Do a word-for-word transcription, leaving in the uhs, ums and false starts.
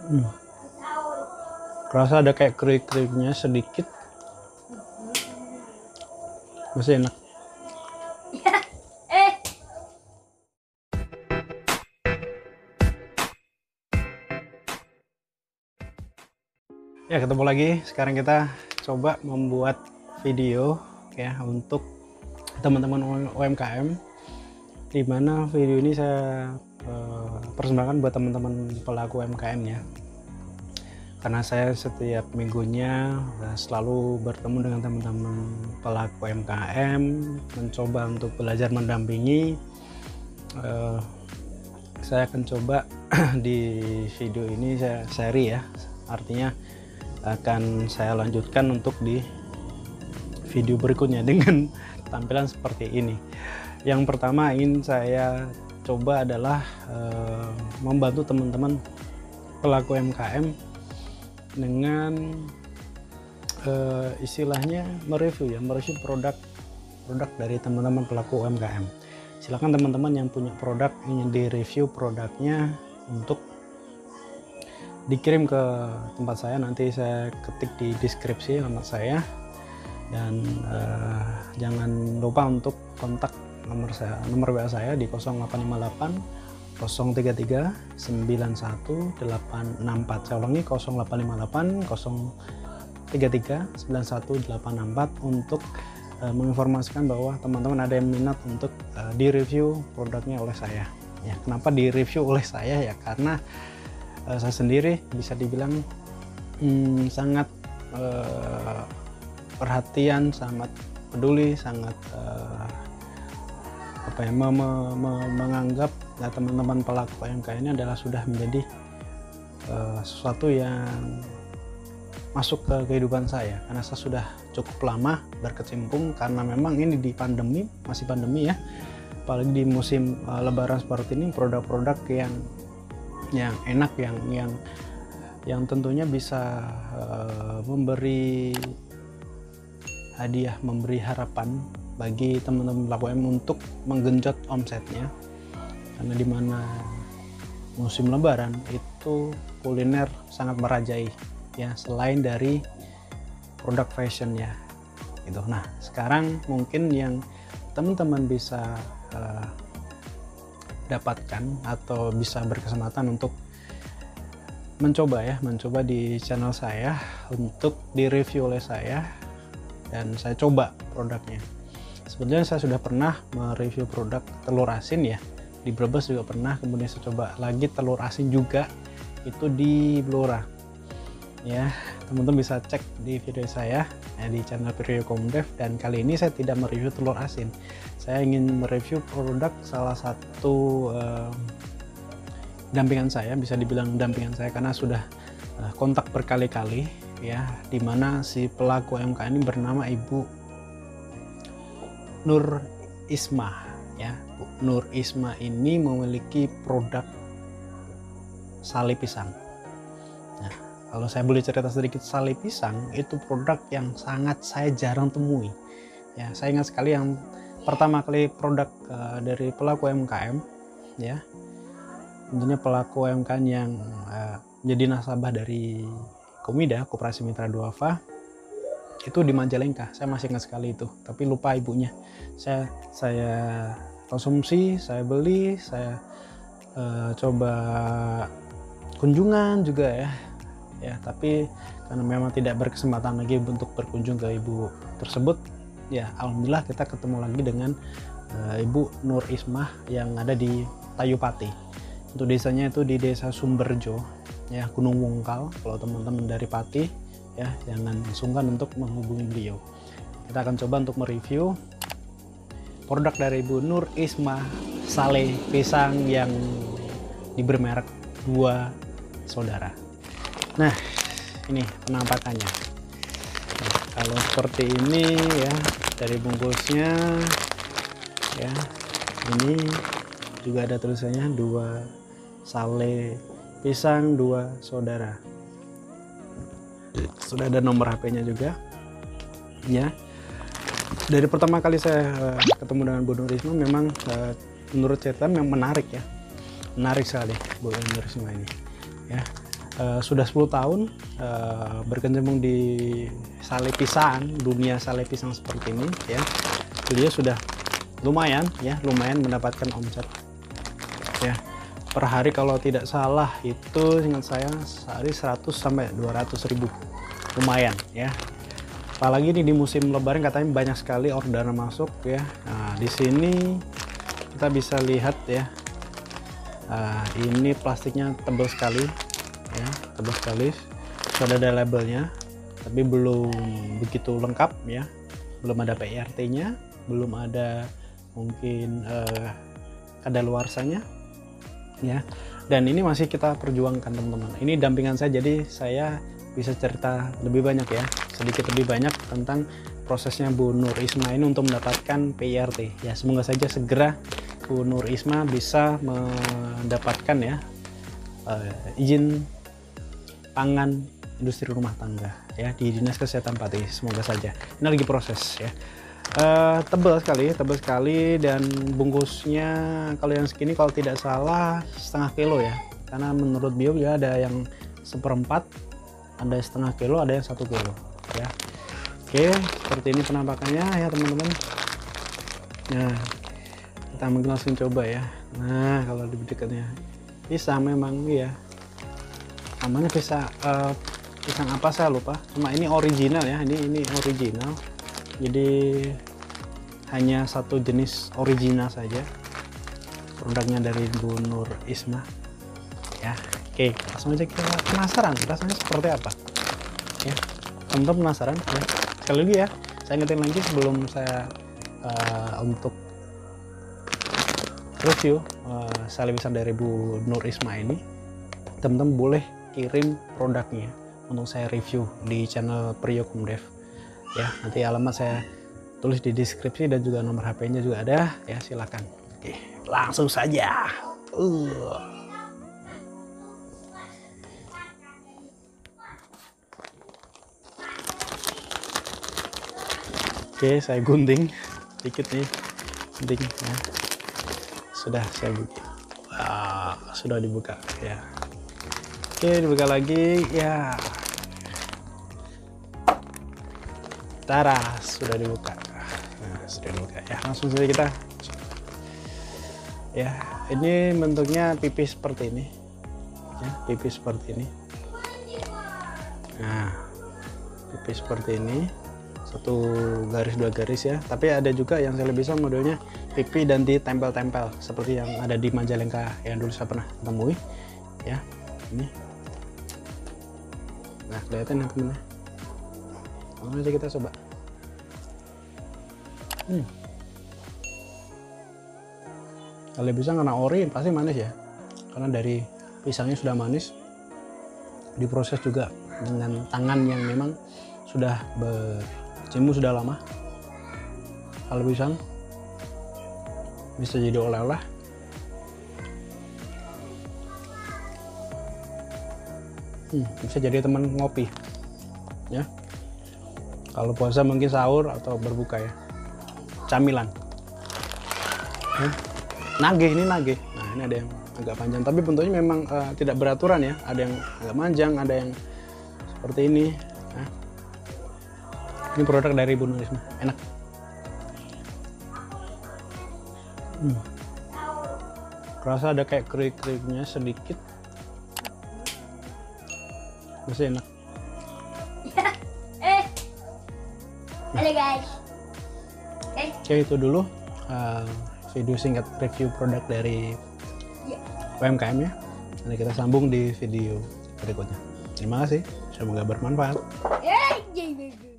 Hmm. Kerasa ada kayak kerik-keriknya sedikit, masih enak. eh Ya, ketemu lagi. Sekarang kita coba membuat video ya untuk teman-teman U M K M, dimana video ini saya uh, persembahkan buat teman-teman pelaku U M K M ya. Karena saya setiap minggunya selalu bertemu dengan teman-teman pelaku U M K M, mencoba untuk belajar mendampingi. Uh, saya akan coba di video ini saya seri ya, artinya akan saya lanjutkan untuk di video berikutnya dengan tampilan seperti ini. Yang pertama ingin saya coba adalah uh, membantu teman-teman pelaku U M K M dengan uh, istilahnya mereview ya, mereview produk produk dari teman-teman pelaku U M K M. Silakan teman-teman yang punya produk ingin direview produknya untuk dikirim ke tempat saya, nanti saya ketik di deskripsi alamat saya, dan uh, jangan lupa untuk kontak nomor saya, nomor W A saya di nol delapan lima delapan nol tiga tiga sembilan satu delapan enam empat. Saya ulangi nol delapan lima delapan nol tiga tiga sembilan satu delapan enam empat untuk uh, menginformasikan bahwa teman-teman ada yang minat untuk uh, direview produknya oleh saya. Ya, kenapa direview oleh saya ya? Karena Uh, saya sendiri bisa dibilang hmm, sangat uh, perhatian, sangat peduli, sangat uh, apa ya, me me me menganggap ya, teman-teman pelaku U M K M ini adalah sudah menjadi uh, sesuatu yang masuk ke kehidupan saya, karena saya sudah cukup lama berkecimpung, karena memang ini di pandemi, masih pandemi ya, apalagi di musim uh, lebaran seperti ini, produk-produk yang yang enak, yang yang yang tentunya bisa uh, memberi hadiah, memberi harapan bagi teman-teman pelaku U M K M untuk menggenjot omsetnya, karena dimana musim lebaran itu kuliner sangat merajai ya, selain dari produk fashion ya gitu. Nah, sekarang mungkin yang teman-teman bisa uh, dapatkan atau bisa berkesempatan untuk mencoba ya, mencoba di channel saya untuk direview oleh saya dan saya coba produknya. Sebetulnya saya sudah pernah mereview produk telur asin ya, di Brebes juga pernah, kemudian saya coba lagi telur asin juga itu di Blora ya. Teman-teman bisa cek di video saya ya, di channel Piryo Komdev, dan kali ini saya tidak mereview telur asin. Saya ingin mereview produk salah satu uh, dampingan saya, bisa dibilang dampingan saya karena sudah uh, kontak berkali-kali ya, dimana si pelaku U M K M ini bernama Ibu Nur Isma ya. Bu Nur Isma ini memiliki produk sale pisang. Nah, kalau saya boleh cerita sedikit, sale pisang itu produk yang sangat saya jarang temui ya. Saya ingat sekali yang pertama kali produk uh, dari pelaku U M K M ya, tentunya pelaku U M K M yang uh, menjadi nasabah dari Komida, Koperasi Mitra Duafa, itu di Majalengka. Saya masih ingat sekali itu, tapi lupa ibunya. Saya saya konsumsi, saya beli, saya uh, coba kunjungan juga ya ya, tapi karena memang tidak berkesempatan lagi untuk berkunjung ke ibu tersebut ya, alhamdulillah kita ketemu lagi dengan uh, Ibu Nur Ismah yang ada di Tayupati. Untuk desanya itu di Desa Sumberjo ya, Gunung Wungkal. Kalau teman-teman dari Pati ya, jangan sungkan untuk menghubungi beliau. Kita akan coba untuk mereview produk dari Ibu Nur Ismah, sale pisang yang diberi merek Dua Saudara. Nah, ini penampakannya. Nah, kalau seperti ini ya, dari bungkusnya ya, ini juga ada tulisannya Dua Sale Pisang Dua Saudara. Sudah ada nomor H P-nya juga ya. Dari pertama kali saya uh, ketemu dengan Bu Nur Isma, memang uh, menurut saya memang menarik ya, menarik sekali Bu Nur Isma ini ya. uh, sudah sepuluh tahun uh, berkecimpung di sale pisang, dunia sale pisang seperti ini ya. Beliau sudah lumayan ya, lumayan mendapatkan omset ya. Per hari kalau tidak salah itu ingat saya sehari seratus sampai dua ratus ribu. Lumayan ya. Apalagi ini di musim lebaran katanya banyak sekali orderan masuk ya. Nah, di sini kita bisa lihat ya. Nah, ini plastiknya tebal sekali ya, tebal sekali. Sudah ada labelnya, tapi belum begitu lengkap ya. Belum ada P R T-nya, belum ada mungkin eh, kadaluarsanya ya. Dan ini masih kita perjuangkan teman-teman. Ini dampingan saya, jadi saya bisa cerita lebih banyak ya, sedikit lebih banyak tentang prosesnya Bu Nur Isma ini untuk mendapatkan P R T ya. Semoga saja segera Bu Nur Isma bisa mendapatkan ya uh, izin pangan industri rumah tangga ya di Dinas Kesehatan Pati. Semoga saja ini lagi proses ya. Uh, tebal sekali, tebal sekali, dan bungkusnya kalau yang segini kalau tidak salah setengah kilo ya, karena menurut bio ya ada yang seperempat, ada setengah kilo, ada yang satu kilo ya. Oke, seperti ini penampakannya ya teman-teman. Nah, kita mungkin langsung coba ya. Nah, kalau di dekatnya pisang memang ya, namanya pisang uh, pisang apa saya lupa, cuma ini original ya, ini ini original, jadi hanya satu jenis original saja produknya dari Bu Nur Isma ya. Oke, langsung aja kita penasaran rasanya seperti apa ya. Teman-teman penasaran ya? Sekali lagi ya, saya ingetin lagi sebelum saya uh, untuk review uh, sale pisang dari Bu Nur Isma ini, teman-teman boleh kirim produknya untuk saya review di channel Priyo Kumdev ya. Nanti alamat saya tulis di deskripsi dan juga nomor H P-nya juga ada ya, silakan. Oke, langsung saja. Uh. Oke, saya gunting dikit nih, gunting ya. Sudah saya buka. Wah, sudah dibuka ya. Oke, dibuka lagi ya. Taras, sudah dibuka. Nah, sudah dibuka ya. Langsung saja kita. Ya, ini bentuknya pipis seperti ini. Ya, pipis seperti ini. Nah, pipis seperti ini. Satu garis dua garis ya, tapi ada juga yang saya lebih bisa modelnya pipi dan ditempel-tempel seperti yang ada di Majalengka yang dulu saya pernah temui ya. Ini nah kelihatan ya teman-teman, langsung aja kita coba. hmm. Kalau pisang karena ori pasti manis ya, karena dari pisangnya sudah manis, diproses juga dengan tangan yang memang sudah ber Cimu sudah lama. Kalau pisang bisa jadi oleh-oleh. Hmm, bisa jadi teman ngopi ya. Kalau puasa mungkin sahur atau berbuka ya. Camilan. Ya. Nagih, ini nagih. Nah, ini ada yang agak panjang, tapi bentuknya memang uh, tidak beraturan ya. Ada yang agak panjang, ada yang seperti ini. Nah. Ini produk dari Bu Nur Isma, enak. Hmm. Rasa ada kayak kering-keringnya sedikit, masih enak. Eh, halo guys. Eh. Oke, itu dulu uh, video singkat review produk dari U M K M ya. Nanti kita sambung di video berikutnya. Terima kasih, semoga bermanfaat. Eh,